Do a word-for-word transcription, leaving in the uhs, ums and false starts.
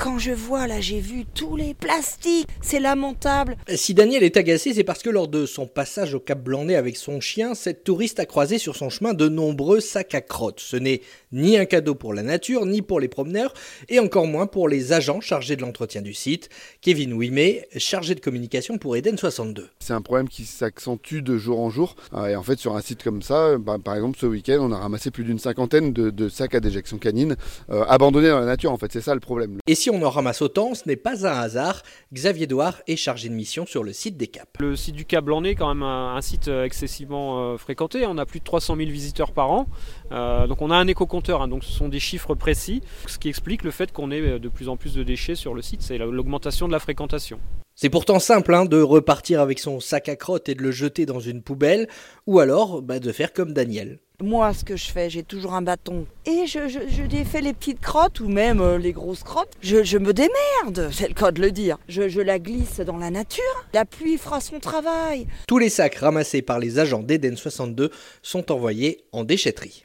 Quand je vois, là, j'ai vu tous les plastiques, c'est lamentable. Si Daniel est agacé, c'est parce que lors de son passage au Cap Blanc-Nez avec son chien, cette touriste a croisé sur son chemin de nombreux sacs à crottes. Ce n'est ni un cadeau pour la nature, ni pour les promeneurs, et encore moins pour les agents chargés de l'entretien du site. Kevin Ouimet, chargé de communication pour Eden soixante-deux. C'est un problème qui s'accentue de jour en jour. Et en fait, sur un site comme ça, bah, par exemple, ce week-end, on a ramassé plus d'une cinquantaine de, de sacs à déjection canine euh, abandonnés dans la nature. En fait, c'est ça le problème. Et si on en ramasse autant, ce n'est pas un hasard. Xavier Douard est chargé de mission sur le site des Caps. Le site du Cap Blanc-Nez est quand même un, un site excessivement euh, fréquenté. On a plus de trois cent mille visiteurs par an. Euh, donc on a un éco-compteur, hein, donc ce sont des chiffres précis. Ce qui explique le fait qu'on ait de plus en plus de déchets sur le site, c'est l'augmentation de la fréquentation. C'est pourtant simple hein, de repartir avec son sac à crottes et de le jeter dans une poubelle, ou alors bah, de faire comme Daniel. Moi, ce que je fais, j'ai toujours un bâton. Et je, je, je défais les petites crottes, ou même euh, les grosses crottes. Je, je me démerde, c'est le cas de le dire. Je, je la glisse dans la nature. La pluie fera son travail. Tous les sacs ramassés par les agents d'Eden soixante-deux sont envoyés en déchetterie.